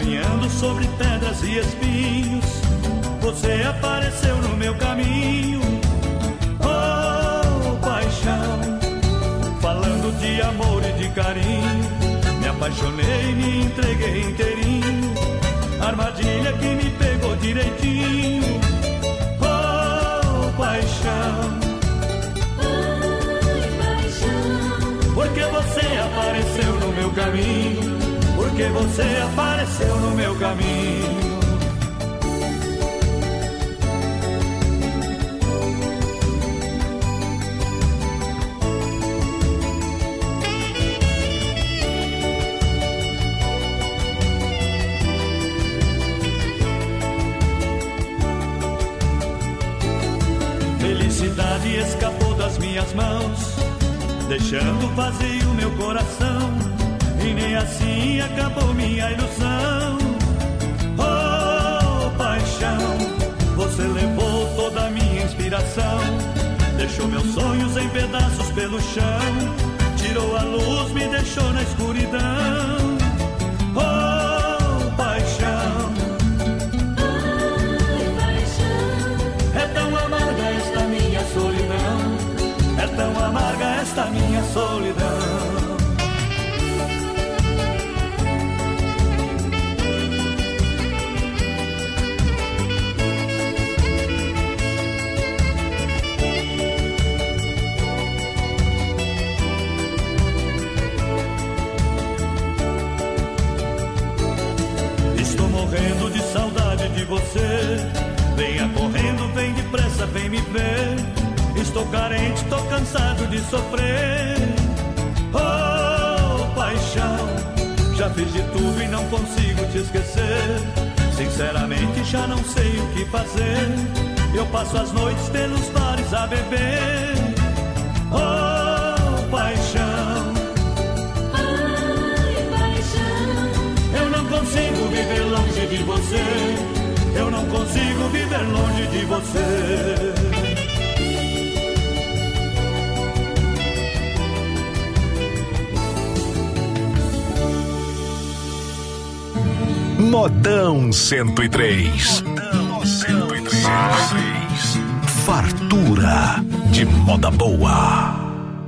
caminhando sobre pedras e espinhos, você apareceu no meu caminho. Oh, paixão, falando de amor e de carinho, me apaixonei, me entreguei inteirinho, armadilha que me pegou direitinho. Oh, paixão, porque você apareceu no meu caminho, porque você apareceu no meu caminho. Felicidade escapou das minhas mãos, deixando vazio meu coração, e nem assim acabou minha ilusão. Oh, paixão, você levou toda a minha inspiração, deixou meus sonhos em pedaços pelo chão, tirou a luz, me deixou na escuridão. Oh, paixão, é tão amarga esta minha solidão, é tão amarga esta minha solidão. Estou morrendo de saudade de você, venha correndo, vem depressa, vem me ver. Estou carente, estou cansado de sofrer. Oh, paixão, já fiz de tudo e não consigo te esquecer. Sinceramente já não sei o que fazer, eu passo as noites pelos bares a beber. Oh, paixão, ai, paixão, eu não consigo viver longe de você, eu não consigo viver longe de você. Modão 103. Modão 103. Fartura de moda boa.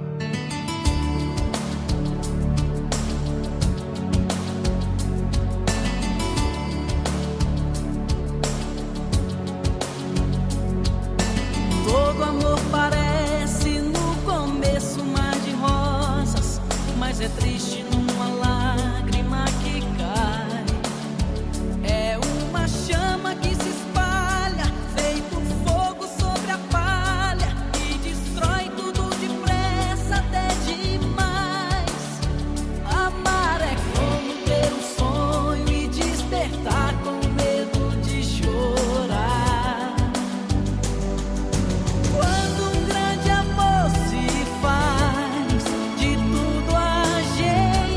Todo amor parece no começo um mar de rosas, mas é triste numa lágrima que cai. É uma chama que se espalha, feito fogo sobre a palha, e destrói tudo depressa, até demais. Amar é como ter um sonho e despertar com medo de chorar. Quando um grande amor se faz, de tudo a gente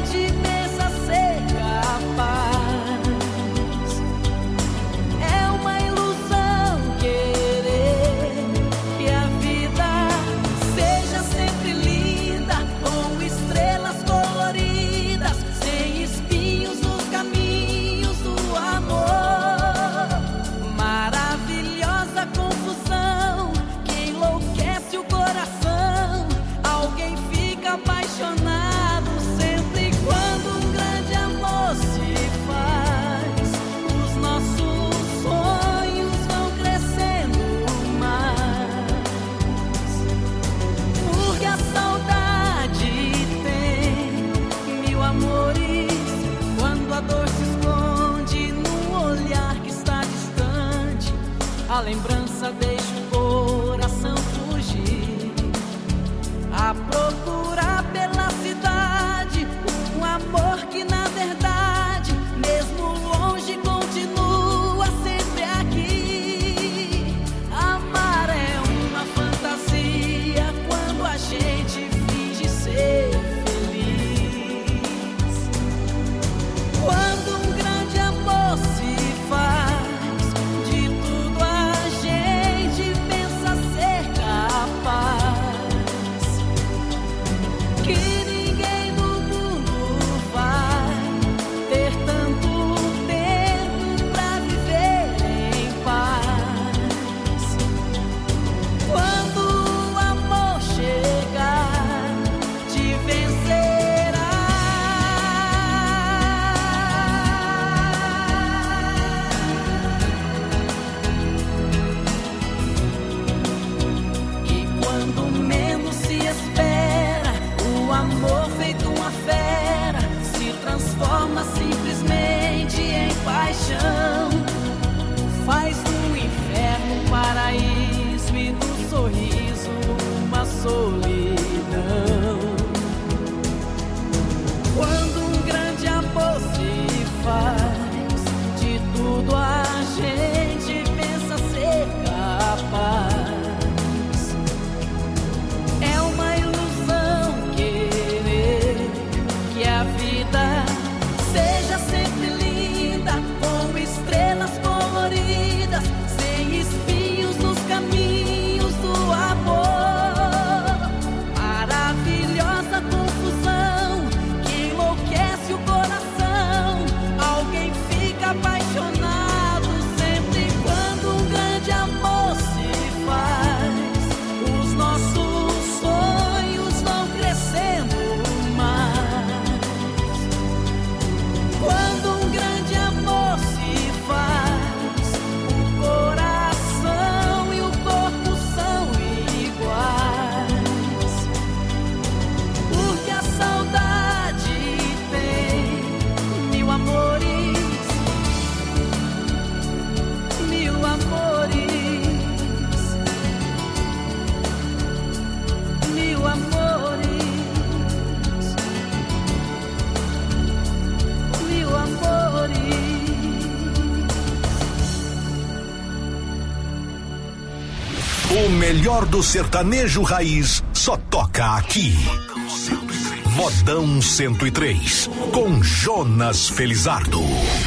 O melhor do sertanejo raiz só toca aqui. Modão 103, com Jonas Felizardo.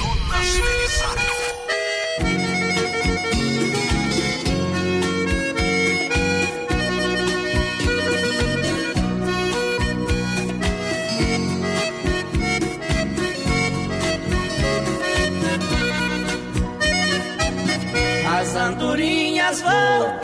As andorinhas voltaram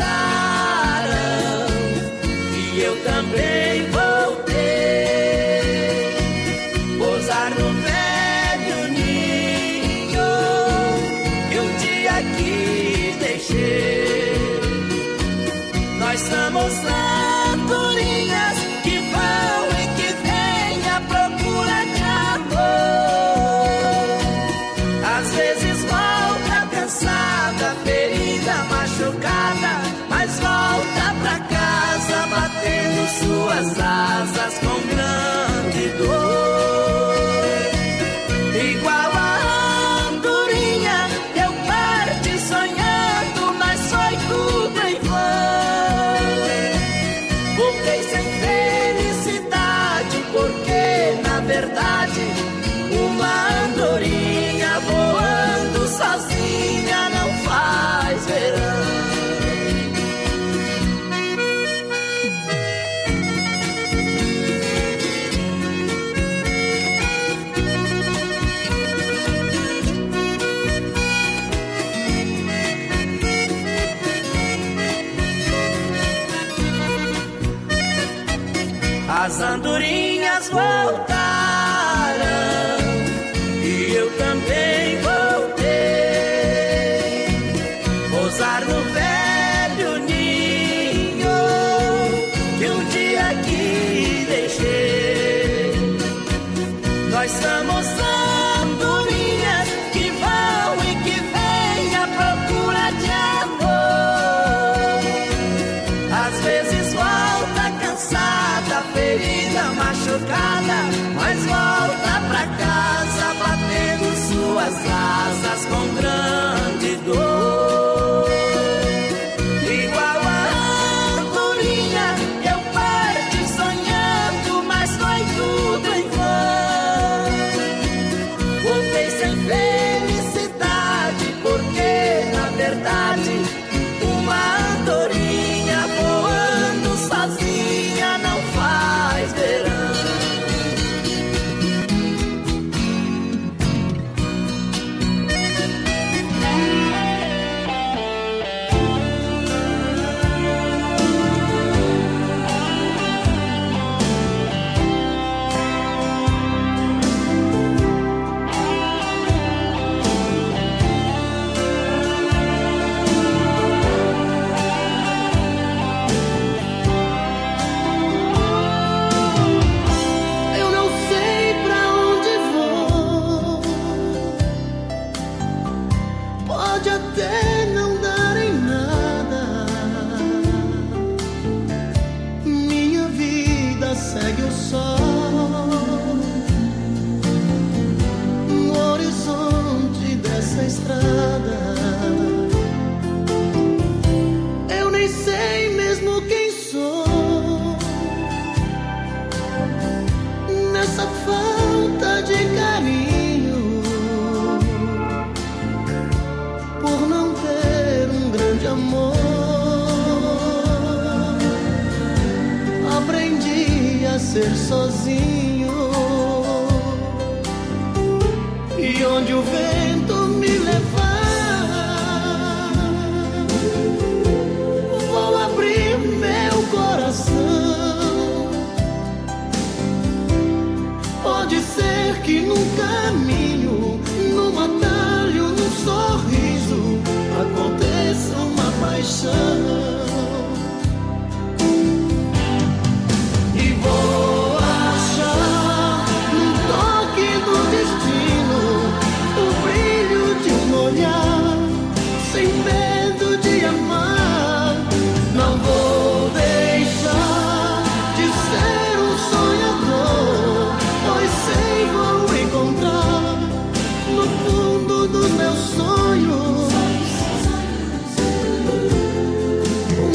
e eu também voltei, pousar no velho ninho que um dia aqui deixei. Nós somos andorinhas que vão e que vêm à procura de amor. Às vezes volta cansada, ferida, machucada, mas volta pra casa batendo suas asas com grande dor. Igual a andorinha, eu parti sonhando, mas foi tudo em vão. Voltei sem felicidade, porque na verdade uma andorinha voando sozinha não faz verão. As andorinhas voltaram e eu também voltei, pousar no velho ninho que um dia aqui deixei. Nós somos andorinhas que vão e que vêm à procura de amor. Às vezes volta cansada, ferida, machucada, mas volta pra casa batendo suas asas com grande dor. Igual a andorinha, eu parti sonhando, mas foi tudo em vão. Voltei sem felicidade, porque na verdade uma andorinha voando sozinha não faz verão. Eu não sei pra onde vou, pode até não dar em nada. Minha vida segue o sol no horizonte dessa estrada. Eu nem sei mesmo quem sou nessa falta de carinho, por não ter um grande amor. Aprendi a ser sozinho, e onde o vento me levar, vou abrir meu coração. Pode ser que num caminho, num atalho, num sorriso, aconteça uma paixão. E vou achar num toque do destino o brilho de um olhar, sem medo de amar. Não vou deixar de ser um sonhador, pois sei vou encontrar no fundo dos meus sonhos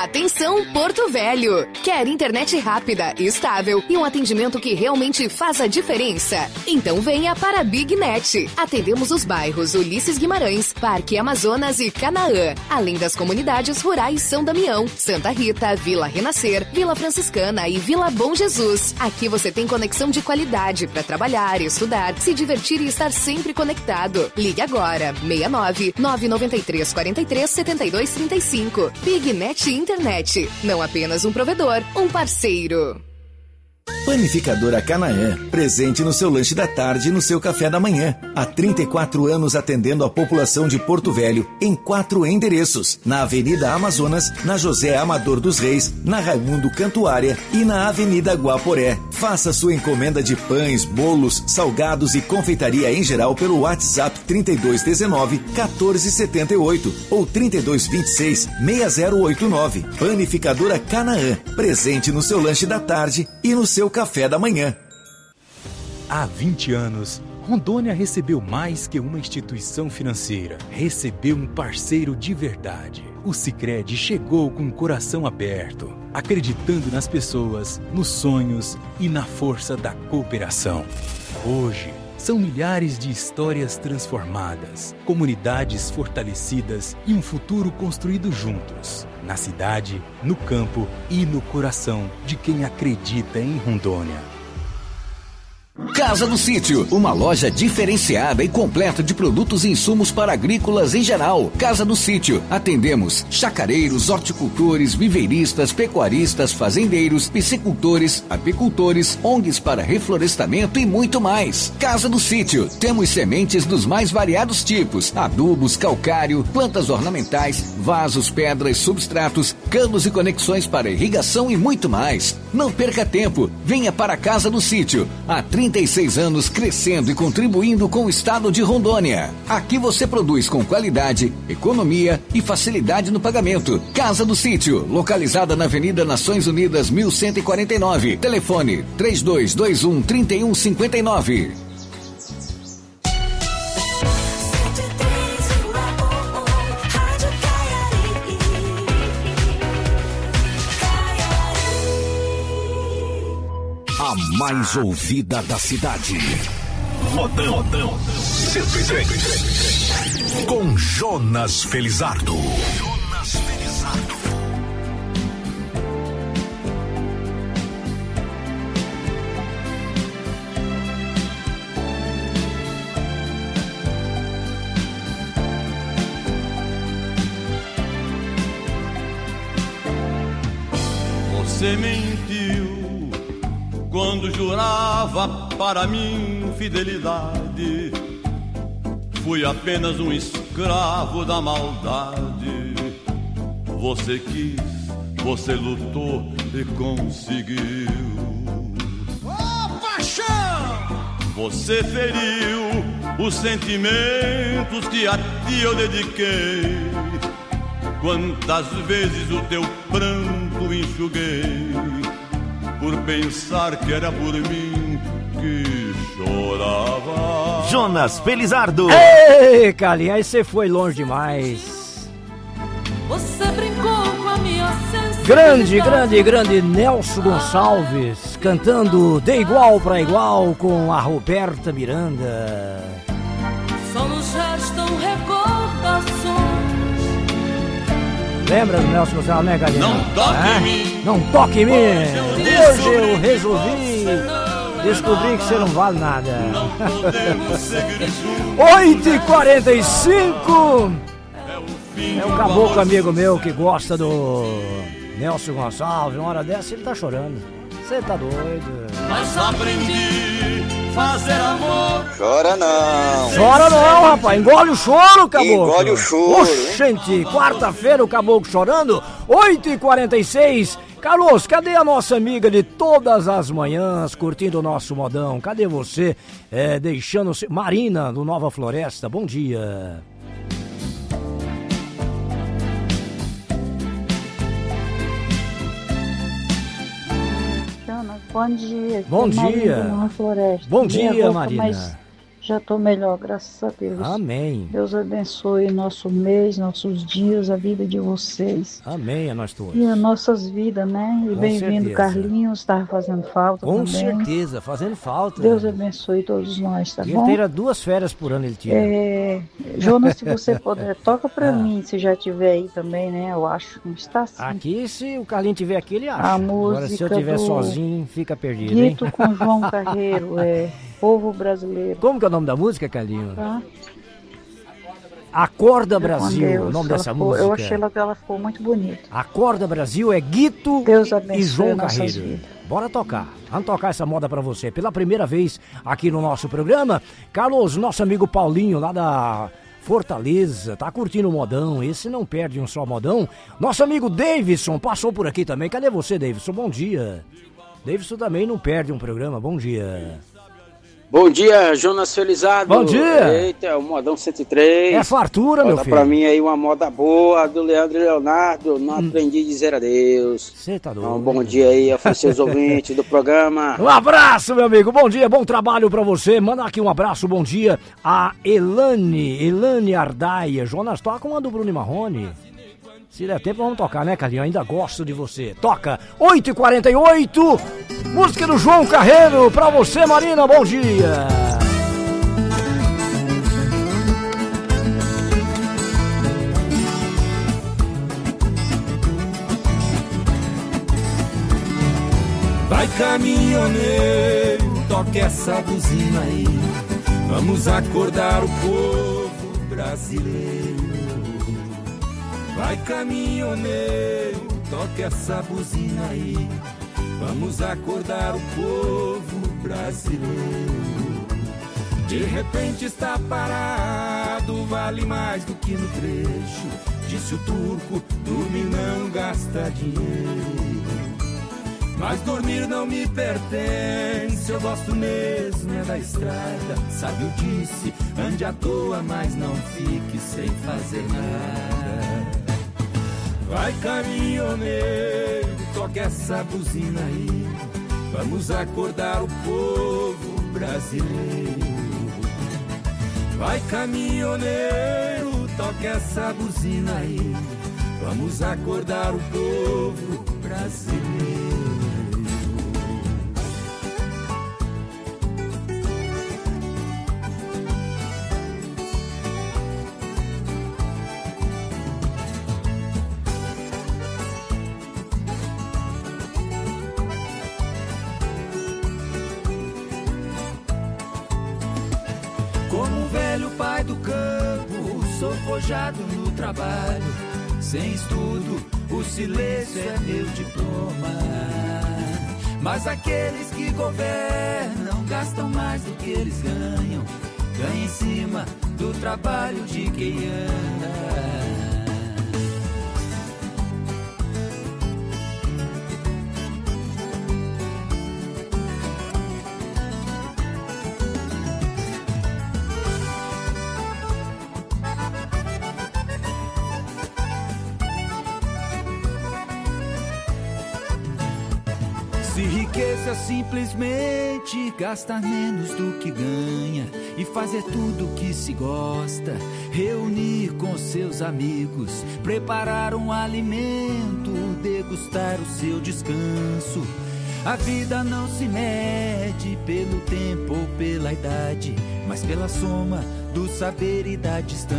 Atenção, Porto Velho! Quer internet rápida, estável e um atendimento que realmente faz a diferença? Então venha para a Big Net. Atendemos os bairros Ulisses Guimarães, Parque Amazonas e Canaã, além das comunidades rurais São Damião, Santa Rita, Vila Renascer, Vila Franciscana e Vila Bom Jesus. Aqui você tem conexão de qualidade para trabalhar, estudar, se divertir e estar sempre conectado. Ligue agora, 69 993 43 72 35. Big Net Internet. Não apenas um provedor, um parceiro. Panificadora Canaã, presente no seu lanche da tarde e no seu café da manhã. Há 34 anos atendendo a população de Porto Velho em 4 endereços. Na Avenida Amazonas, na José Amador dos Reis, na Raimundo Cantuária e na Avenida Guaporé. Faça sua encomenda de pães, bolos, salgados e confeitaria em geral pelo WhatsApp 3219-1478 ou 3226-6089. Panificadora Canaã, presente no seu lanche da tarde e no seu café da manhã. Há 20 anos, Rondônia recebeu mais que uma instituição financeira. Recebeu um parceiro de verdade. O Sicredi chegou com o coração aberto, acreditando nas pessoas, nos sonhos e na força da cooperação. Hoje, são milhares de histórias transformadas, comunidades fortalecidas e um futuro construído juntos. Na cidade, no campo e no coração de quem acredita em Rondônia. Casa do Sítio, uma loja diferenciada e completa de produtos e insumos para agrícolas em geral. Casa do Sítio, atendemos chacareiros, horticultores, viveiristas, pecuaristas, fazendeiros, piscicultores, apicultores, ONGs para reflorestamento e muito mais. Casa do Sítio, temos sementes dos mais variados tipos, adubos, calcário, plantas ornamentais, vasos, pedras, substratos, canos e conexões para irrigação e muito mais. Não perca tempo, venha para a Casa do Sítio, há 36 anos crescendo e contribuindo com o estado de Rondônia. Aqui você produz com qualidade, economia e facilidade no pagamento. Casa do Sítio, localizada na Avenida Nações Unidas 1149. Telefone 3221-3159. A mais ouvida da cidade. Modão 103. Com Jonas Felizardo. Você mentiu quando jurava para mim fidelidade. Fui apenas um escravo da maldade. Você quis, você lutou e conseguiu. Oh, paixão! Você feriu os sentimentos que a ti eu dediquei. Quantas vezes o teu pranto enxuguei por pensar que era por mim que chorava. Jonas Felizardo. Ei, Calinha, aí você foi longe demais. Você brincou com a minha Grande Nelson Gonçalves, cantando De Igual pra Igual com a Roberta Miranda. Só nos restam recordações. Lembra do Nelson Gonçalves, né, Galinha? Não toque em mim. Não toque em mim. Hoje eu resolvi descobrir que você não vale nada. 8h45. É um caboclo amigo meu que gosta do Nelson Gonçalves. Uma hora dessa ele tá chorando. Você tá doido? Mas aprendi fazer amor. Chora não. Chora não, rapaz. Engole o choro, caboclo. Engole o choro. Oxente, quarta-feira o caboclo chorando. 8h46. Carlos, cadê a nossa amiga de todas as manhãs, curtindo o nosso modão? Cadê você? Deixando... Marina, do Nova Floresta, bom dia. Bom dia. Bom dia. Marina, Floresta. Bom dia, Marina. Mais Já estou melhor, graças a Deus. Amém. Deus abençoe nosso mês, nossos dias, a vida de vocês. Amém, a nós todos. E as nossas vidas, né? E bem-vindo, Carlinhos, estava fazendo falta Com também. certeza, fazendo falta. Deus abençoe todos nós, tá bom? Ele tira 2 férias por ano, ele tira. Jonas, se você puder, toca pra mim, se já tiver aí também, né? Eu acho que está assim. Aqui, se o Carlinhos tiver aqui, ele acha. A música Agora, se eu tiver sozinho, fica perdido, Guito hein? com João Carreiro, Povo Brasileiro. Como que é o nome da música, Carlinhos? Tá? Acorda Brasil, o nome dessa música. Eu achei que ela ficou muito bonita. Acorda Brasil é Guito e João Carreiro. Vidas. Bora tocar. Vamos tocar essa moda pra você. Pela primeira vez aqui no nosso programa, Carlos, nosso amigo Paulinho, lá da Fortaleza, tá curtindo o modão. Esse não perde um só modão. Nosso amigo Davidson passou por aqui também. Cadê você, Davidson? Bom dia. Davidson também não perde um programa. Bom dia. Bom dia, Jonas Felizardo. Bom dia. Eita, o modão 103. É fartura, meu filho. Bota pra mim aí uma moda boa do Leandro e Leonardo. Não aprendi a dizer adeus. Você tá doido. Então, bom dia aí a seus ouvintes do programa. Um abraço, meu amigo. Bom dia, bom trabalho pra você. Manda aqui um abraço, bom dia a Elane Ardaia. Jonas, toca uma do Bruno Marrone. Se der tempo, vamos tocar, né, Carlinhos? Ainda gosto de você. Toca, 8h48, música do João Carreiro. Pra você, Marina, bom dia. Vai, caminhoneiro, toque essa buzina aí. Vamos acordar o povo brasileiro. Vai, caminhoneiro, toque essa buzina aí. Vamos acordar o povo brasileiro. De repente está parado, vale mais do que no trecho. Disse o turco, dormir não gasta dinheiro. Mas dormir não me pertence, eu gosto mesmo é da estrada. Sábio disse, ande à toa, mas não fique sem fazer nada. Vai, caminhoneiro, toque essa buzina aí. Vamos acordar o povo brasileiro. Vai, caminhoneiro, toque essa buzina aí. Vamos acordar o povo brasileiro. Pai do campo, sou forjado no trabalho. Sem estudo, o silêncio é meu diploma. Mas aqueles que governam gastam mais do que eles ganham. Ganham em cima do trabalho de quem anda. Se riqueza simplesmente gastar menos do que ganha e fazer tudo o que se gosta, reunir com seus amigos, preparar um alimento, degustar o seu descanso. A vida não se mede pelo tempo ou pela idade, mas pela soma do saber e da distância.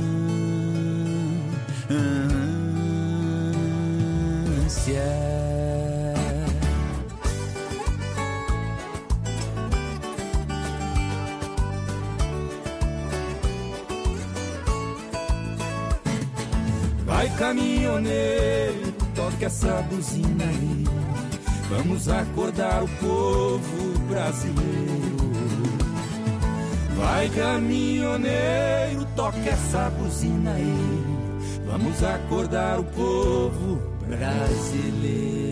Vai, caminhoneiro, toque essa buzina aí. Vamos acordar o povo brasileiro. Vai, caminhoneiro, toque essa buzina aí. Vamos acordar o povo brasileiro.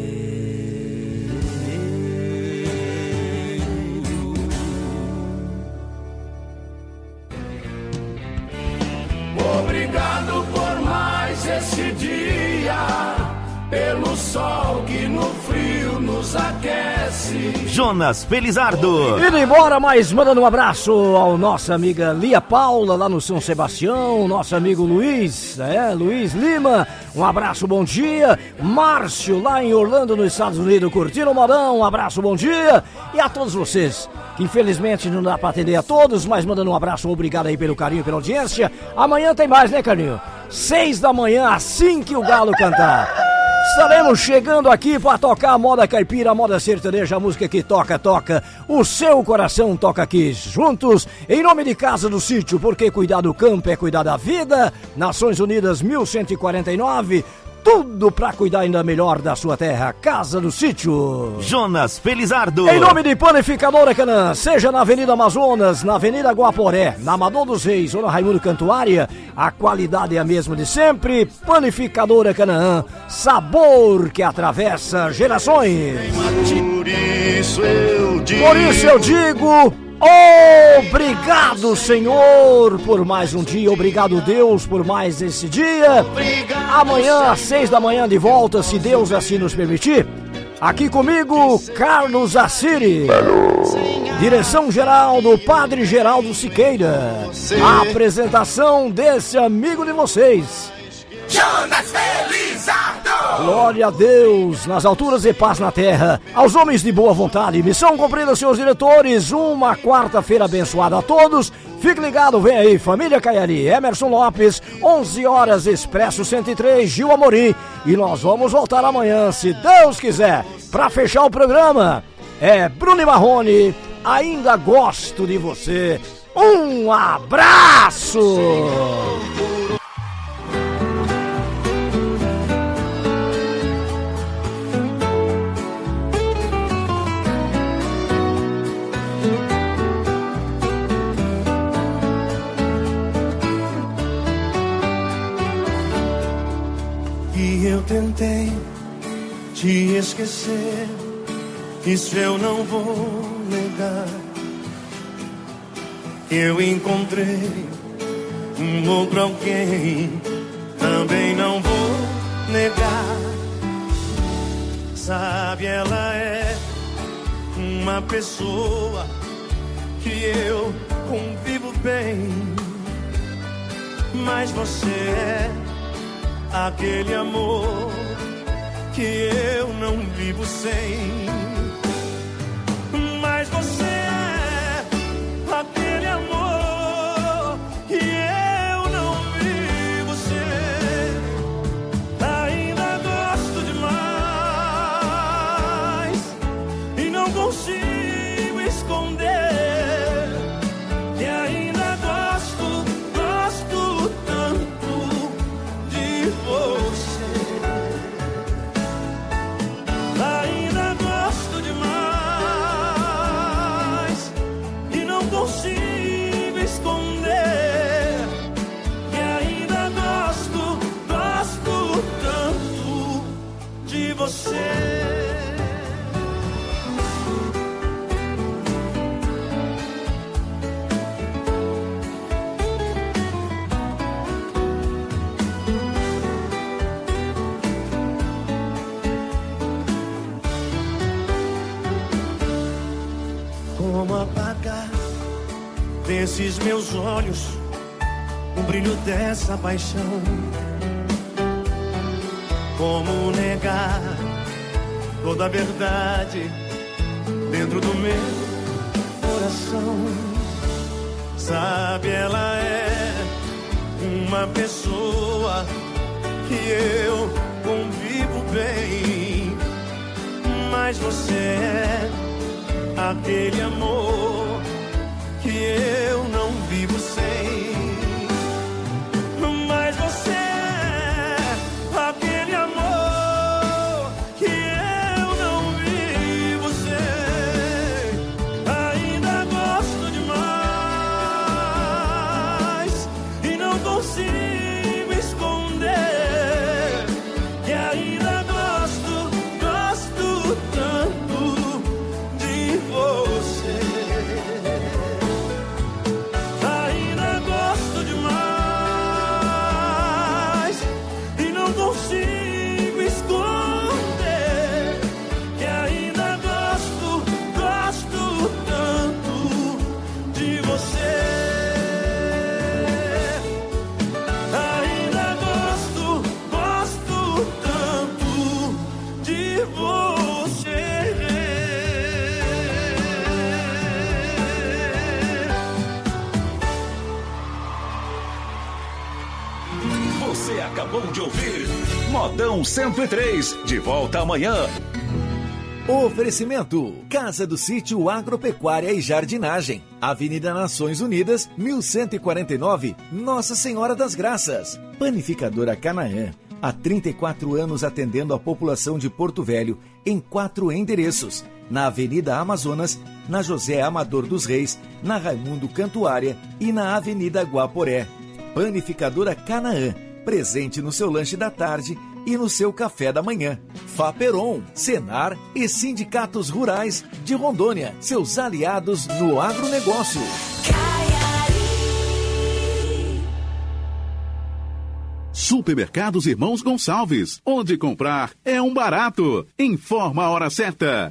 Obrigado por mais esse dia, pelo sol que no frio nos aquece. Jonas Felizardo. Indo embora, mas mandando um abraço ao nossa amiga Lia Paula, lá no São Sebastião, nosso amigo Luiz Lima, um abraço, bom dia. Márcio, lá em Orlando, nos Estados Unidos, curtindo o modão, um abraço, bom dia. E a todos vocês, que infelizmente não dá pra atender a todos, mas mandando um abraço, obrigado aí pelo carinho, pela audiência. Amanhã tem mais, né, Carlinho? 6 da manhã, assim que o galo cantar. Estaremos chegando aqui para tocar a moda caipira, a moda sertaneja, a música que toca, o seu coração toca aqui. Juntos, em nome de Casa do Sítio, porque cuidar do campo é cuidar da vida. Nações Unidas 1149, tudo pra cuidar ainda melhor da sua terra. Casa do Sítio. Jonas Felizardo. Em nome de Panificadora Canaã, seja na Avenida Amazonas, na Avenida Guaporé, na Amador dos Reis ou na Raimundo Cantuária, a qualidade é a mesma de sempre. Panificadora Canaã, sabor que atravessa gerações. Por isso eu digo... Obrigado, Senhor, por mais um dia. Obrigado, Deus, por mais esse dia. Amanhã, às 6 da manhã, de volta, se Deus assim nos permitir. Aqui comigo, Carlos Assiri. Direção geral do Padre Geraldo Siqueira. A apresentação desse amigo de vocês, Jonas Felizardo. Glória a Deus, nas alturas e paz na terra, aos homens de boa vontade. Missão cumprida, senhores diretores. Uma quarta-feira abençoada a todos. Fique ligado, vem aí, Família Caiari, Emerson Lopes, 11 horas, Expresso 103, Gil Amorim. E nós vamos voltar amanhã, se Deus quiser. Pra fechar o programa, é Bruno e Marrone, ainda gosto de você. Um abraço! Eu tentei te esquecer, isso eu não vou negar. Eu encontrei um outro alguém, também não vou negar. Sabe, ela é uma pessoa que eu convivo bem, mas você é aquele amor que eu não vivo sem. Mas você é aquele amor que eu não vivo sem. Ainda gosto demais e não consigo esconder que ainda gosto tanto de você. Ainda gosto demais e não consigo esconder que ainda gosto tanto de você. Como apagar desses meus olhos o brilho dessa paixão? Como negar toda a verdade dentro do meu coração? Sabe, ela é uma pessoa que eu convivo bem, mas você é aquele amor que eu não vivo sem. Mas você é aquele amor que eu não vivo sem. Ainda gosto demais e não consigo esconder que ainda gosto tanto de você. Você acabou de ouvir Modão 103. De volta amanhã. Oferecimento: Casa do Sítio Agropecuária e Jardinagem, Avenida Nações Unidas, 1149, Nossa Senhora das Graças. Panificadora Canaã, há 34 anos atendendo a população de Porto Velho em 4 endereços: na Avenida Amazonas, na José Amador dos Reis, na Raimundo Cantuária e na Avenida Guaporé. Panificadora Canaã, presente no seu lanche da tarde e no seu café da manhã. Faperon, Senar e Sindicatos Rurais de Rondônia, seus aliados no agronegócio. Supermercados Irmãos Gonçalves, onde comprar é um barato. Informa a hora certa.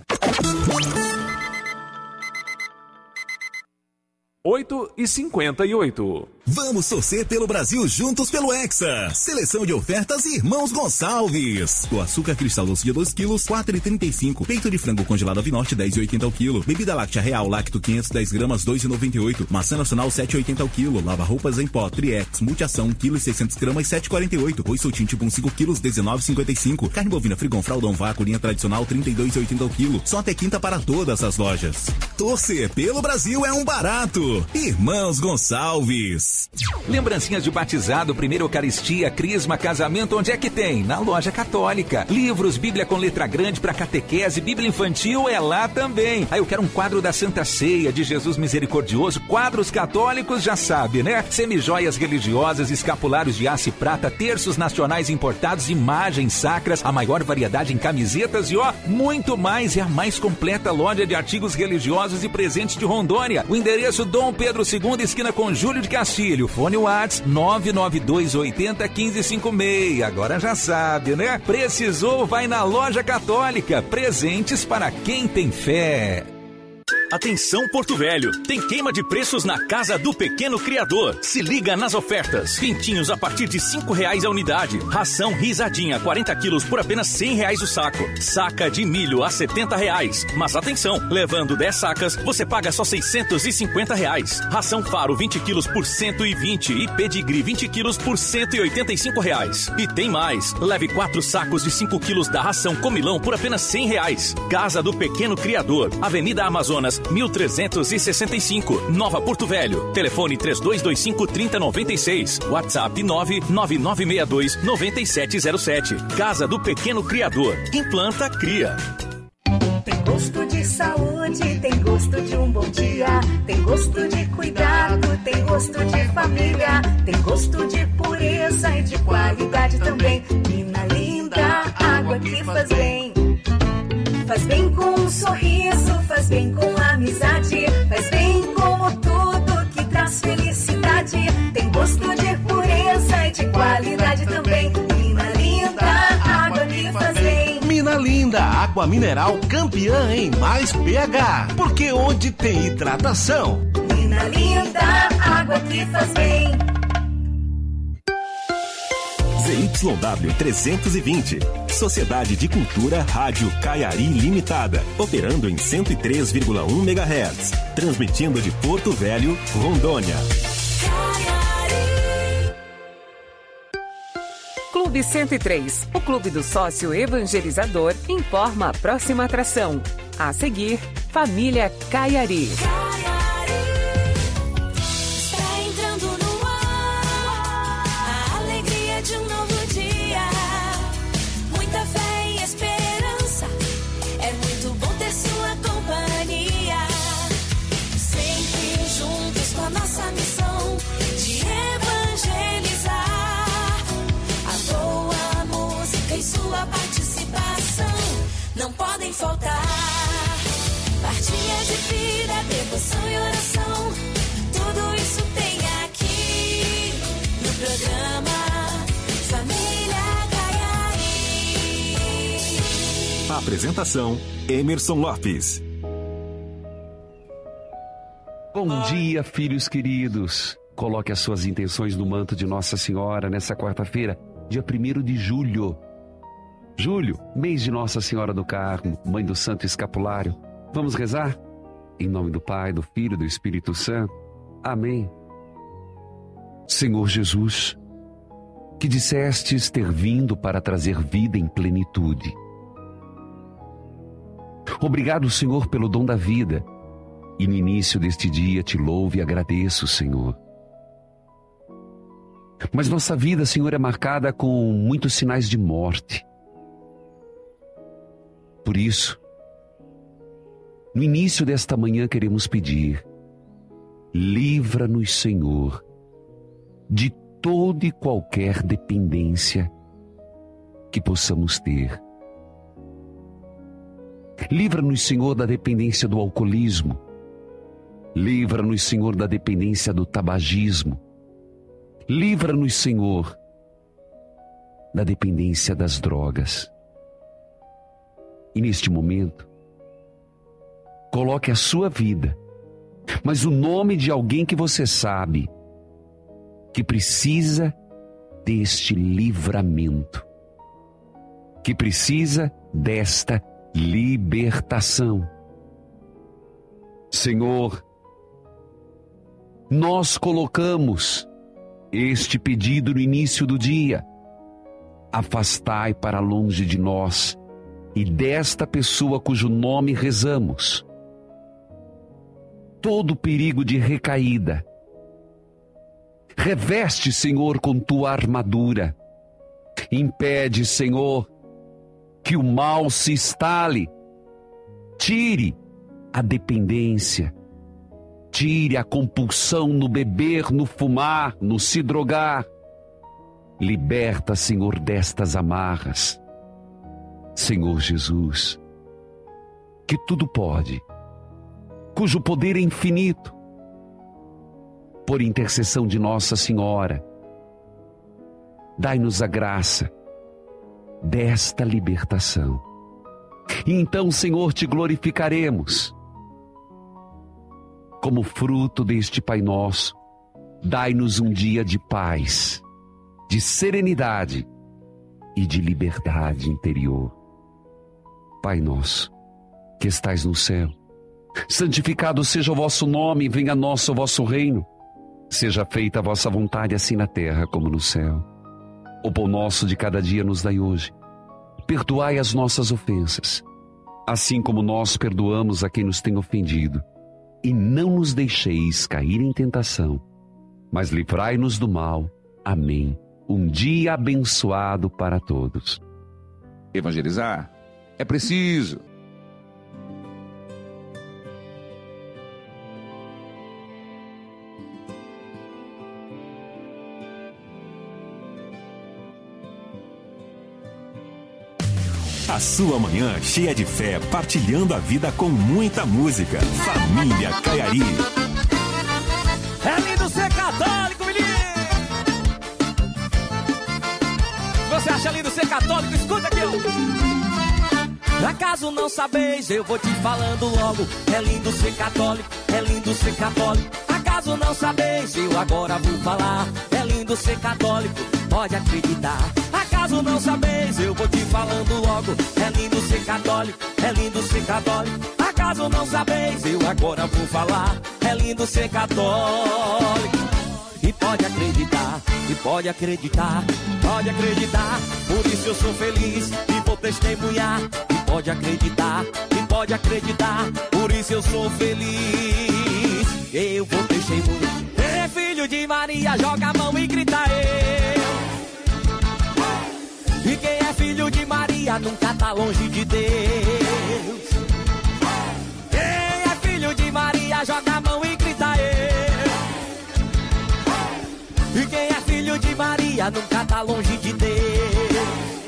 8h58. Vamos torcer pelo Brasil juntos pelo Hexa. Seleção de ofertas Irmãos Gonçalves. O açúcar cristal doce de 2 quilos, 4,35. Peito de frango congelado Avinorte, 10,80 ao quilo. Bebida láctea Real, Lacto 510 gramas, 2,98. Maçã nacional, 7,80 ao quilo. Lava roupas em pó, Triex, multiação, 1 kg e 600 gramas, 7,48. Oi soltinho tipo 5 quilos, 19,55. Carne bovina Frigon Fraldão Vácuo, linha tradicional, 32,80 ao quilo. Só até quinta para todas as lojas. Torcer pelo Brasil é um barato. Irmãos Gonçalves. Lembrancinhas de batizado, primeira Eucaristia, crisma, casamento, onde é que tem? Na Loja Católica. Livros, Bíblia com letra grande para catequese, Bíblia infantil é lá também. Aí eu quero um quadro da Santa Ceia, de Jesus Misericordioso, quadros católicos, já sabe, né? Semijoias religiosas, escapulários de aço e prata, terços nacionais importados, imagens sacras, a maior variedade em camisetas e muito mais. É a mais completa loja de artigos religiosos e presentes de Rondônia. O endereço Dom Pedro II, esquina com Júlio de Castilho. Fone WhatsApp 992801556. Agora já sabe, né? Precisou, vai na Loja Católica. Presentes para quem tem fé. Atenção Porto Velho, tem queima de preços na Casa do Pequeno Criador. Se liga nas ofertas. Pintinhos a partir de R$5 a unidade. Ração risadinha 40 quilos por apenas R$100 o saco. Saca de milho a R$70. Mas atenção, levando 10 sacas, você paga só R$650. Ração Faro 20 quilos por R$120 e Pedigree 20 quilos por R$185. E tem mais, leve 4 sacos de 5 quilos da ração Comilão por apenas R$100. Casa do Pequeno Criador, Avenida Amazonas 1365, Nova Porto Velho. Telefone 3225-3096. WhatsApp 99962-9707. Casa do Pequeno Criador. Quem planta, cria. Tem gosto de saúde, tem gosto de um bom dia. Tem gosto de cuidado, tem gosto de família. Tem gosto de pureza e de qualidade também. Mina Linda, água que faz bem. Faz bem com um sorriso, faz bem com amizade, faz bem como tudo que traz felicidade. Tem gosto de pureza e de qualidade também. Mina Linda, água que faz bem. Mina Linda, água mineral campeã em mais pH. Porque onde tem hidratação. Mina Linda, água que faz bem. ZYW 320, Sociedade de Cultura Rádio Caiari Limitada, operando em 103,1 MHz, transmitindo de Porto Velho, Rondônia. Clube 103, o clube do sócio evangelizador, informa a próxima atração. A seguir, Família Caiari. Não podem faltar. Partilha de vida, devoção e oração. Tudo isso tem aqui no programa Família Caiari. Apresentação: Emerson Lopes. Bom dia, filhos queridos. Coloque as suas intenções no manto de Nossa Senhora nessa quarta-feira, dia 1º de julho. Julho, mês de Nossa Senhora do Carmo, Mãe do Santo Escapulário. Vamos rezar? Em nome do Pai, do Filho e do Espírito Santo. Amém. Senhor Jesus, que dissestes ter vindo para trazer vida em plenitude. Obrigado, Senhor, pelo dom da vida. E no início deste dia te louvo e agradeço, Senhor. Mas nossa vida, Senhor, é marcada com muitos sinais de morte. Por isso, no início desta manhã queremos pedir: livra-nos, Senhor, de toda e qualquer dependência que possamos ter. Livra-nos, Senhor, da dependência do alcoolismo. Livra-nos, Senhor, da dependência do tabagismo. Livra-nos, Senhor, da dependência das drogas. E neste momento, coloque a sua vida, mas o nome de alguém que você sabe que precisa deste livramento, que precisa desta libertação. Senhor, nós colocamos este pedido no início do dia. Afastai para longe de nós e desta pessoa cujo nome rezamos todo perigo de recaída. Reveste, Senhor, com tua armadura. Impede, Senhor, que o mal se instale. Tire a dependência. Tire a compulsão no beber, no fumar, no se drogar. Liberta, Senhor, destas amarras. Senhor Jesus, que tudo pode, cujo poder é infinito, por intercessão de Nossa Senhora, dai-nos a graça desta libertação. E então, Senhor, te glorificaremos. Como fruto deste Pai Nosso, dai-nos um dia de paz, de serenidade e de liberdade interior. Pai nosso, que estais no céu, santificado seja o vosso nome, venha a nós o vosso reino. Seja feita a vossa vontade, assim na terra como no céu. O pão nosso de cada dia nos dai hoje. Perdoai as nossas ofensas, assim como nós perdoamos a quem nos tem ofendido. E não nos deixeis cair em tentação, mas livrai-nos do mal. Amém. Um dia abençoado para todos. Evangelizar é preciso. A sua manhã cheia de fé, partilhando a vida com muita música. Família Caiari. É lindo ser católico, menino! Você acha lindo ser católico? Escuta aqui, ó! Acaso não sabeis, eu vou te falando logo. É lindo ser católico, é lindo ser católico. Acaso não sabeis, eu agora vou falar. É lindo ser católico, pode acreditar. Acaso não sabeis, eu vou te falando logo. É lindo ser católico, é lindo ser católico. Acaso não sabeis, eu agora vou falar. É lindo ser católico. E pode acreditar, e pode acreditar, pode acreditar. Por isso eu sou feliz e vou testemunhar. E pode acreditar, e pode acreditar. Por isso eu sou feliz, eu vou testemunhar. É filho de Maria, joga a mão e grita eu. E quem é filho de Maria nunca tá longe de Deus. Quem é filho de Maria, joga a mão e grita eu. E quem é filho de Maria nunca tá longe de Deus.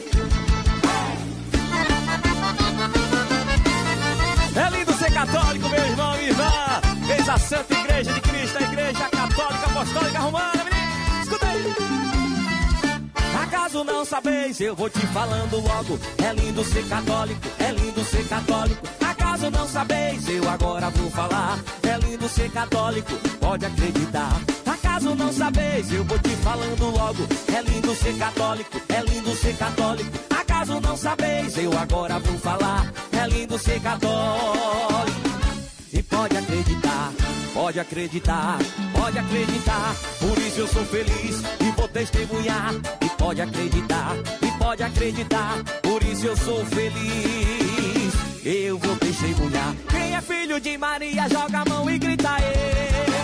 É lindo ser católico, meu irmão e irmã. Eis a Santa Igreja de Cristo, a Igreja Católica Apostólica Romana, menino. Escuta aí. Acaso não sabeis, eu vou te falando logo. É lindo ser católico, é lindo ser católico. Acaso não sabeis, eu agora vou falar. É lindo ser católico, pode acreditar. Acaso não sabeis, eu vou te falando logo. É lindo ser católico, é lindo ser católico. Acaso não sabeis, eu agora vou falar. É lindo ser católico. E pode acreditar, pode acreditar, pode acreditar. Por isso eu sou feliz e vou testemunhar. E pode acreditar, por isso eu sou feliz. Eu vou testemunhar. Quem é filho de Maria, joga a mão e grita eu.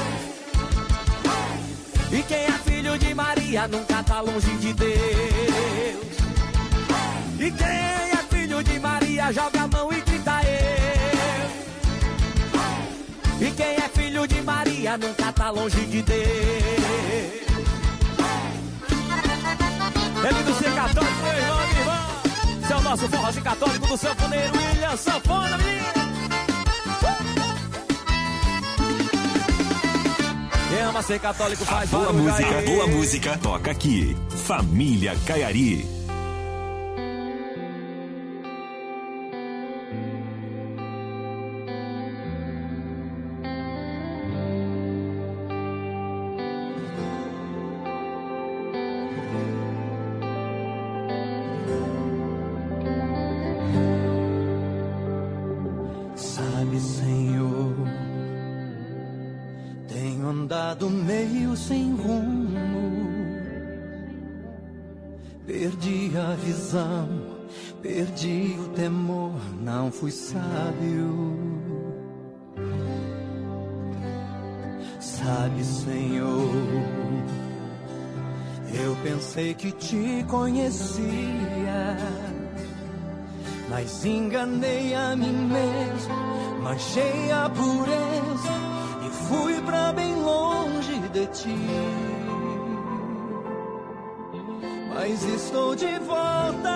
E quem é filho de Maria, nunca tá longe de Deus. E quem é filho de Maria, joga a mão e grita eu. E quem é filho de Maria, nunca tá longe de Deus. É lindo ser católico, meu irmão, minha irmã. Esse é o nosso forrozinho católico do sanfoneiro William Sanfona, menina. Quem ama ser católico faz boa música, aí. Boa música toca aqui. Família Caiari. Meio sem rumo, perdi a visão, perdi o temor, não fui sábio. Sabe, Senhor, eu pensei que te conhecia, mas enganei a mim mesmo, manchei a pureza e fui pra bem longe de ti. Mas estou de volta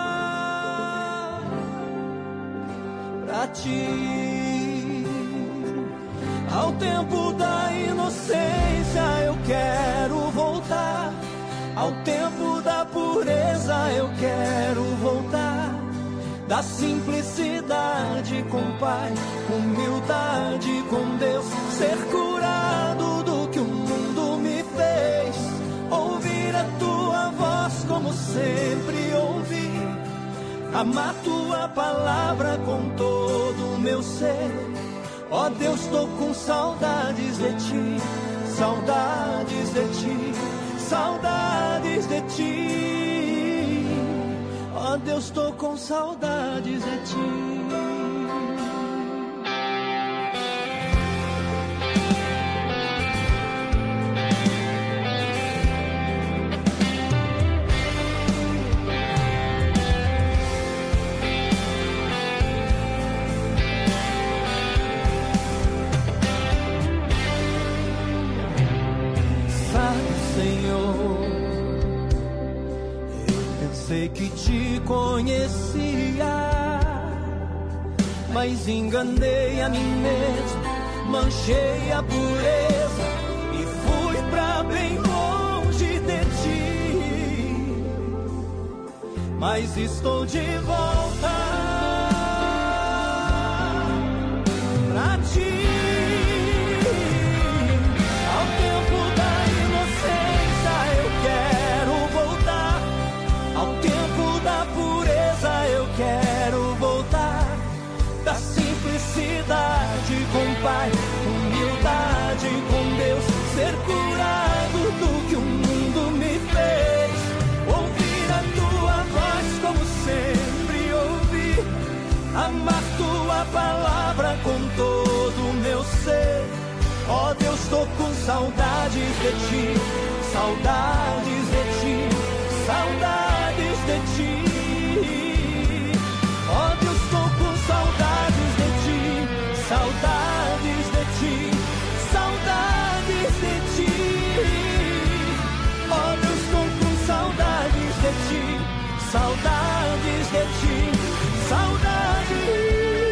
pra ti. Ao tempo da inocência eu quero voltar, ao tempo da pureza eu quero voltar, da simplicidade com o Pai, humildade com Deus, ser curado do que o mundo me fez, ouvir a tua voz como sempre ouvi, amar tua palavra com todo o meu ser. Ó Deus, tô com saudades de ti, saudades de ti, saudades de ti. Ó Deus, tô com saudades de ti. Sei que te conhecia, mas enganei a mim mesmo, manchei a pureza e fui pra bem longe de ti. Mas estou de volta pra ti. Ao tempo da inocência eu quero voltar, ao tempo da pureza eu quero voltar, da simplicidade com o Pai, humildade com Deus, ser curado do que o mundo me fez, ouvir a tua voz como sempre ouvi, amar tua palavra com todo o meu ser. Ó Deus, tô com saudades de ti, saudades de ti, saudades de ti. Ó Deus, tô com saudades de ti, saudades de ti, saudades de ti. Ó Deus, tô com saudades de ti, saudades de ti, saudades.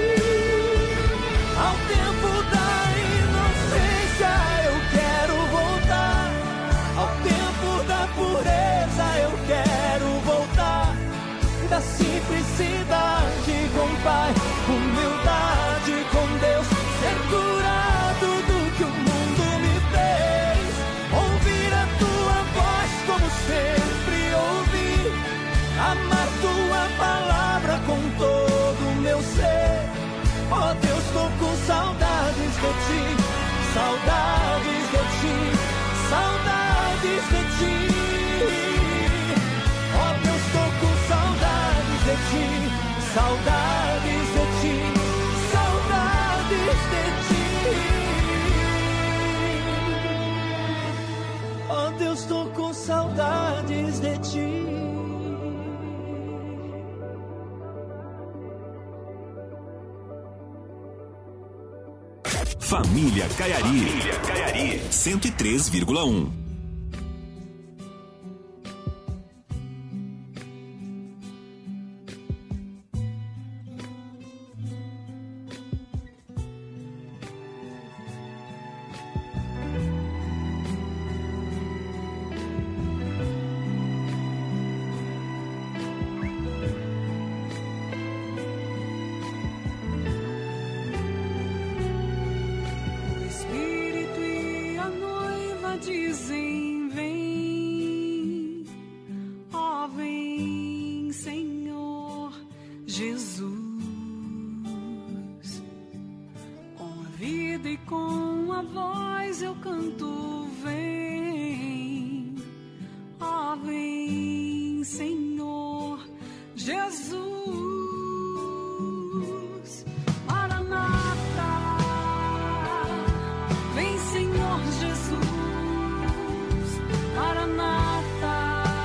Ao tempo da inocência eu quero voltar, ao tempo da pureza eu quero voltar, da simplicidade com o Pai, humildade com Deus, ser curado do que o mundo me fez, ouvir a tua voz como sempre ouvi, amar tua palavra com todo o meu ser. Ó Deus, tô com saudades saudades de ti, saudades de ti. Oh Deus, tô com saudades de ti. Família Caiari. 103,1. Dizem vem, ó vem Senhor Jesus, com a vida e com a voz eu canto vem, ó vem Senhor Jesus. Maranata, vem Senhor Jesus. Maranata,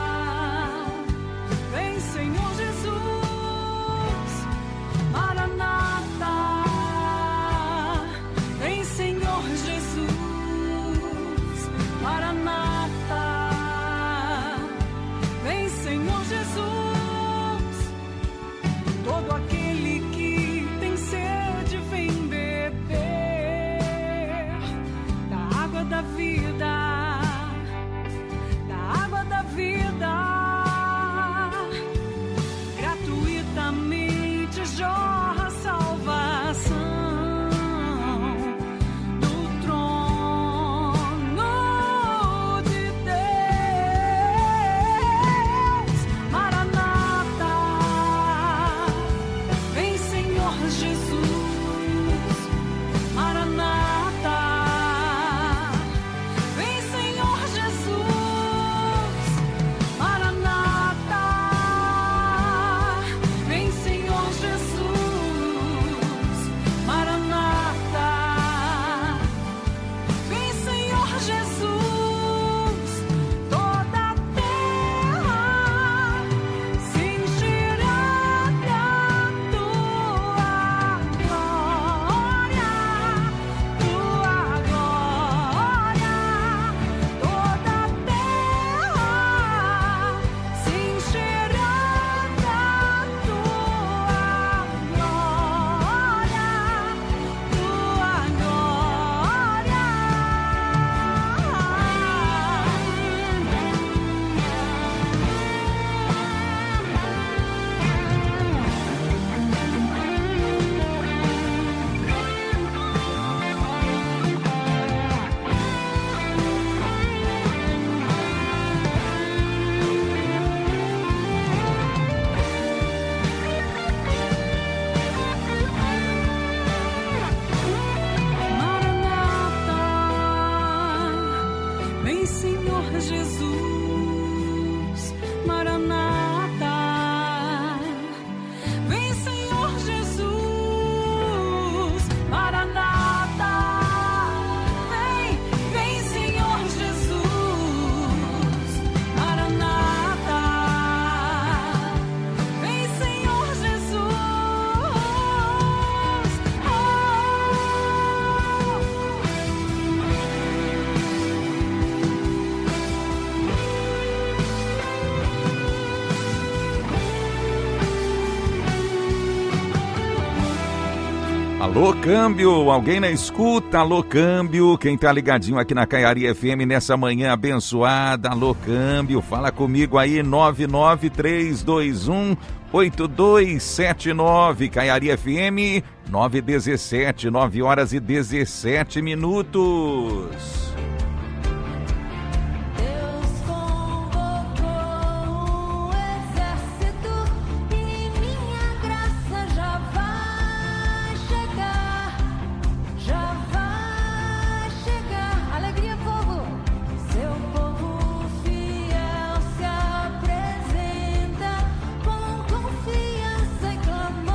vem Senhor Jesus. Maranata, vem Senhor Jesus. Maranata, vem Senhor Jesus. Todo aquele que tem sede vem beber da água da vida. Gratuitamente jorra salvação do trono de Deus. Maranata, vem Senhor Jesus. Maranata, vem Senhor Jesus. Maranata, vem Senhor Jesus. Maranata, vem Senhor Jesus. Toda a terra se encherá da tua glória, tua glória. Toda a terra se encherá da tua glória, tua glória. Maranata, vem Senhor Jesus. Maranata, vem Senhor Jesus. Maranata, vem Senhor Jesus. Maranata, vem Senhor Jesus. Alô, câmbio, alguém na escuta? Alô, câmbio, quem tá ligadinho aqui na Caiari FM nessa manhã abençoada? Alô, câmbio, fala comigo aí, 993218279, Caiari FM, 9h17, 9h17. Confiança e clamor.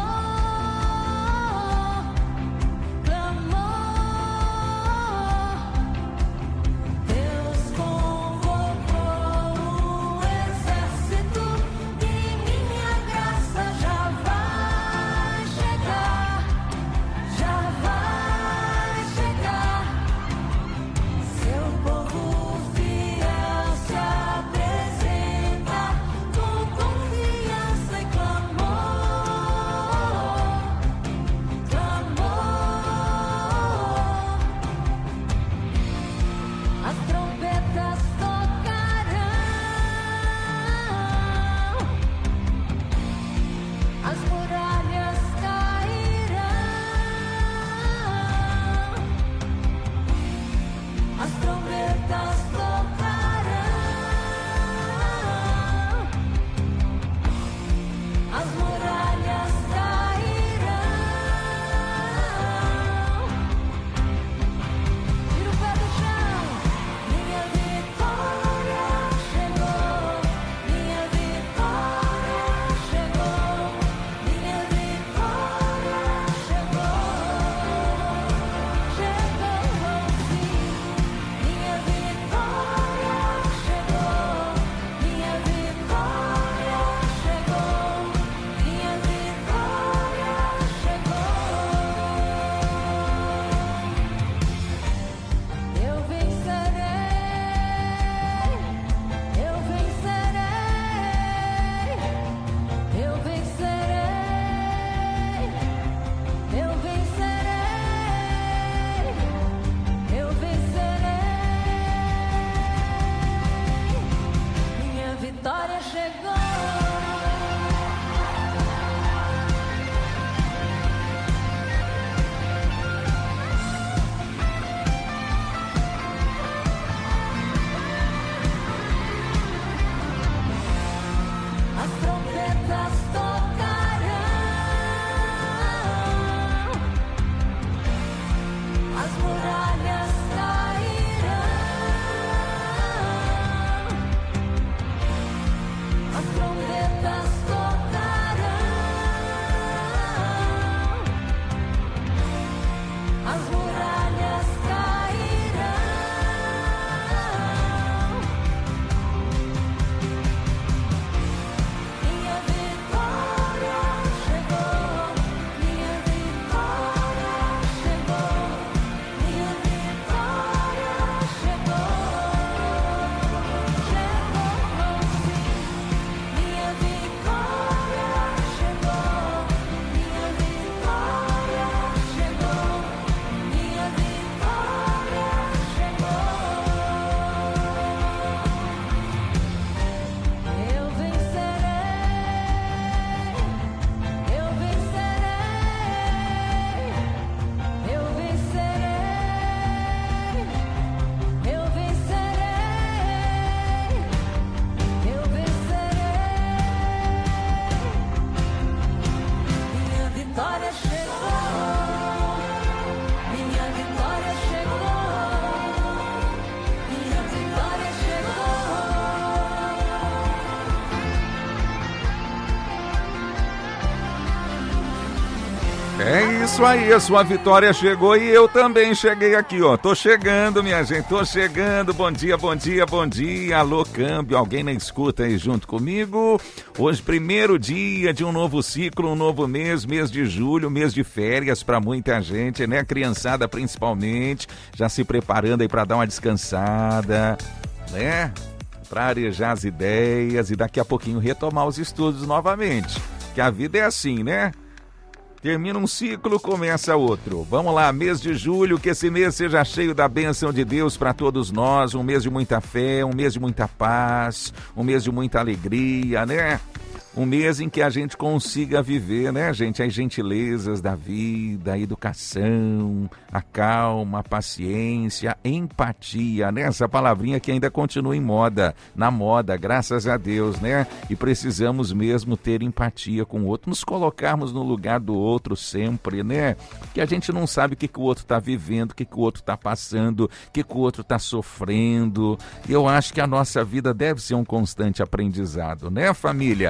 É isso aí, a sua vitória chegou e eu também cheguei aqui, ó. Tô chegando, minha gente, tô chegando. Bom dia, bom dia, bom dia. Alô, câmbio, alguém na escuta aí junto comigo? Hoje, primeiro dia de um novo ciclo, um novo mês, mês de julho, mês de férias pra muita gente, né? Criançada principalmente, já se preparando aí pra dar uma descansada, né? Pra arejar as ideias e daqui a pouquinho retomar os estudos novamente. Que a vida é assim, né? Termina um ciclo, começa outro. Vamos lá, mês de julho, que esse mês seja cheio da bênção de Deus para todos nós. Um mês de muita fé, um mês de muita paz, um mês de muita alegria, né? Um mês em que a gente consiga viver, né, gente, as gentilezas da vida, a educação, a calma, a paciência, a empatia, né? Essa palavrinha que ainda continua em moda, na moda, graças a Deus, né? E precisamos mesmo ter empatia com o outro, nos colocarmos no lugar do outro sempre, né? Que a gente não sabe o que o outro está vivendo, o que o outro está passando, o que o outro está sofrendo. E eu acho que a nossa vida deve ser um constante aprendizado, né, família?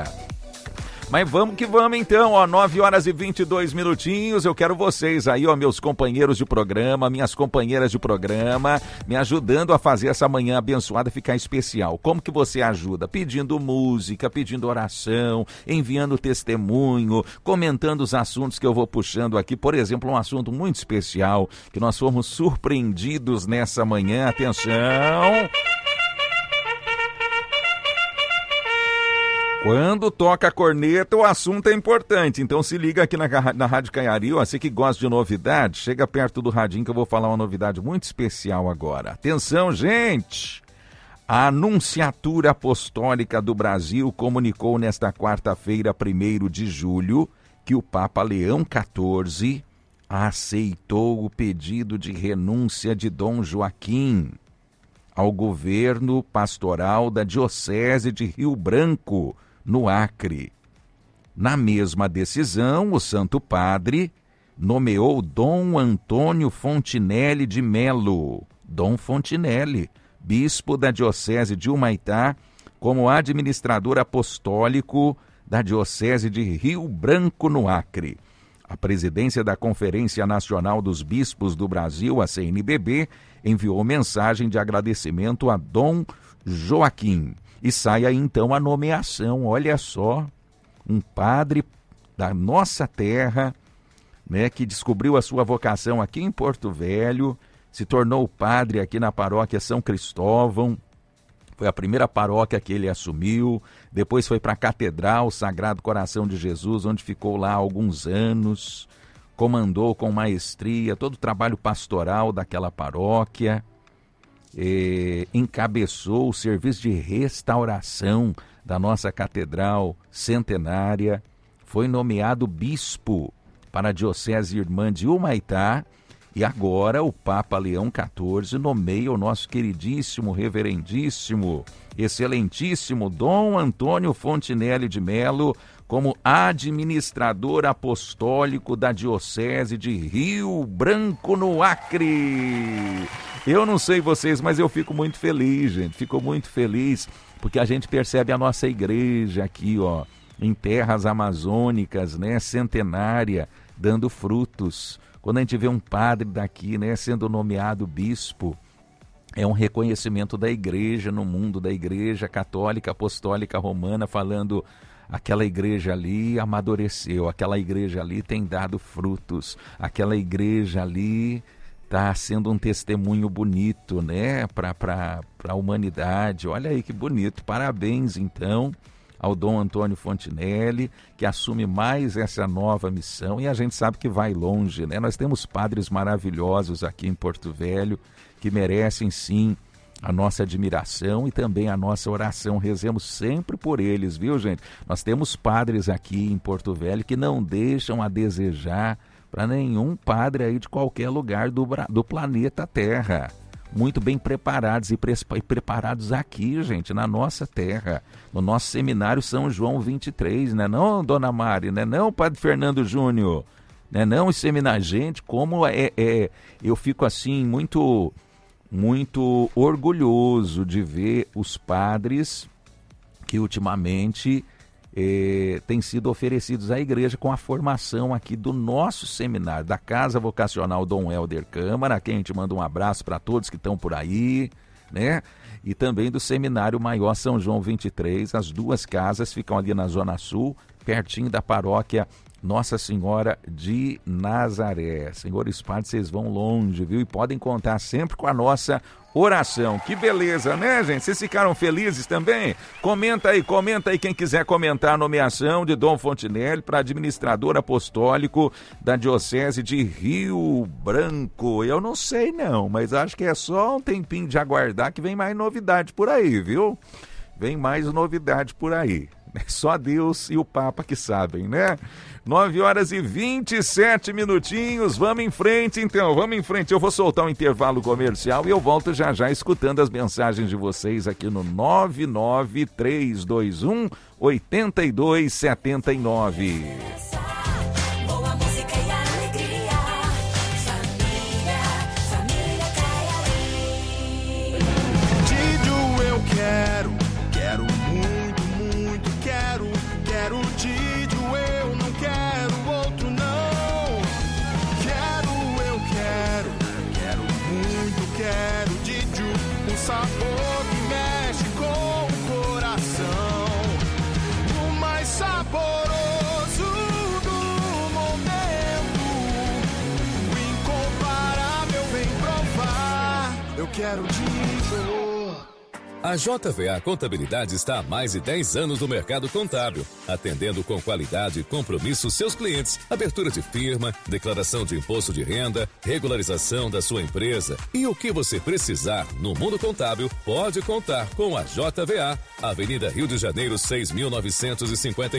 Mas vamos que vamos então, ó, 9 horas e 22 minutinhos, eu quero vocês aí, ó, meus companheiros de programa, minhas companheiras de programa, me ajudando a fazer essa manhã abençoada ficar especial. Como que você ajuda? Pedindo música, pedindo oração, enviando testemunho, comentando os assuntos que eu vou puxando aqui, por exemplo, um assunto muito especial, que nós fomos surpreendidos nessa manhã, atenção... Quando toca a corneta, o assunto é importante. Então se liga aqui na Rádio Caiari, ó, você que gosta de novidade, chega perto do radinho que eu vou falar uma novidade muito especial agora. Atenção, gente! A Anunciatura Apostólica do Brasil comunicou nesta quarta-feira, 1º de julho, que o Papa Leão XIV aceitou o pedido de renúncia de Dom Joaquim ao governo pastoral da Diocese de Rio Branco, no Acre. Na mesma decisão, o Santo Padre nomeou Dom Antônio Fontinelli de Melo, Dom Fontinelli, bispo da Diocese de Humaitá, como administrador apostólico da Diocese de Rio Branco, no Acre. A presidência da Conferência Nacional dos Bispos do Brasil, a CNBB, enviou mensagem de agradecimento a Dom Joaquim. E sai aí então a nomeação, olha só, um padre da nossa terra, né, que descobriu a sua vocação aqui em Porto Velho, se tornou padre aqui na paróquia São Cristóvão, foi a primeira paróquia que ele assumiu, depois foi para a Catedral Sagrado Coração de Jesus, onde ficou lá há alguns anos, comandou com maestria todo o trabalho pastoral daquela paróquia, encabeçou o serviço de restauração da nossa catedral centenária, foi nomeado bispo para a Diocese Irmã de Humaitá, e agora o Papa Leão XIV nomeia o nosso queridíssimo, reverendíssimo, excelentíssimo Dom Antônio Fontinelli de Melo como administrador apostólico da Diocese de Rio Branco, no Acre. Eu não sei vocês, mas eu fico muito feliz, gente. Fico muito feliz porque a gente percebe a nossa igreja aqui, ó, em terras amazônicas, né, centenária, dando frutos. Quando a gente vê um padre daqui, né, sendo nomeado bispo, é um reconhecimento da igreja no mundo, da igreja católica, apostólica, romana, falando: aquela igreja ali amadureceu, aquela igreja ali tem dado frutos, aquela igreja ali está sendo um testemunho bonito, né, para a humanidade. Olha aí que bonito. Parabéns, então, ao Dom Antônio Fontinelli, que assume mais essa nova missão, e a gente sabe que vai longe, né? Nós temos padres maravilhosos aqui em Porto Velho, que merecem sim a nossa admiração e também a nossa oração. Rezemos sempre por eles, viu, gente? Nós temos padres aqui em Porto Velho que não deixam a desejar para nenhum padre aí de qualquer lugar do planeta Terra. Muito bem preparados e preparados aqui, gente, na nossa terra, no nosso seminário São João 23, né não, dona Mari, né não, Padre Fernando Júnior, né não, gente, como eu fico assim muito orgulhoso de ver os padres que ultimamente têm sido oferecidos à igreja com a formação aqui do nosso seminário, da Casa Vocacional Dom Helder Câmara, a quem a gente manda um abraço para todos que estão por aí, né? E também do Seminário Maior São João 23, as duas casas ficam ali na Zona Sul, pertinho da paróquia Nossa Senhora de Nazaré. Senhores padres, vocês vão longe, viu? E podem contar sempre com a nossa oração. Que beleza, né, gente? Vocês ficaram felizes também? Comenta aí quem quiser comentar a nomeação de Dom Fontinelli para administrador apostólico da Diocese de Rio Branco. Eu não sei não, mas acho que é só um tempinho de aguardar que vem mais novidade por aí, viu? Vem mais novidade por aí. Só Deus e o Papa que sabem, né? 9h27. Vamos em frente, então. Vamos em frente. Eu vou soltar um intervalo comercial e eu volto já escutando as mensagens de vocês aqui no 99321 8279. Boa música e alegria. Família Caiari. Tídio, eu quero muito, quero Tídio, eu não quero outro não. Quero muito, quero Tídio, um sabor que mexe com o coração, o mais saboroso do momento, o incomparável, vem provar, eu quero Tídio. A JVA Contabilidade está há mais de 10 anos no mercado contábil, atendendo com qualidade e compromisso seus clientes. Abertura de firma, declaração de imposto de renda, regularização da sua empresa e o que você precisar no mundo contábil, pode contar com a JVA. Avenida Rio de Janeiro, 6.950.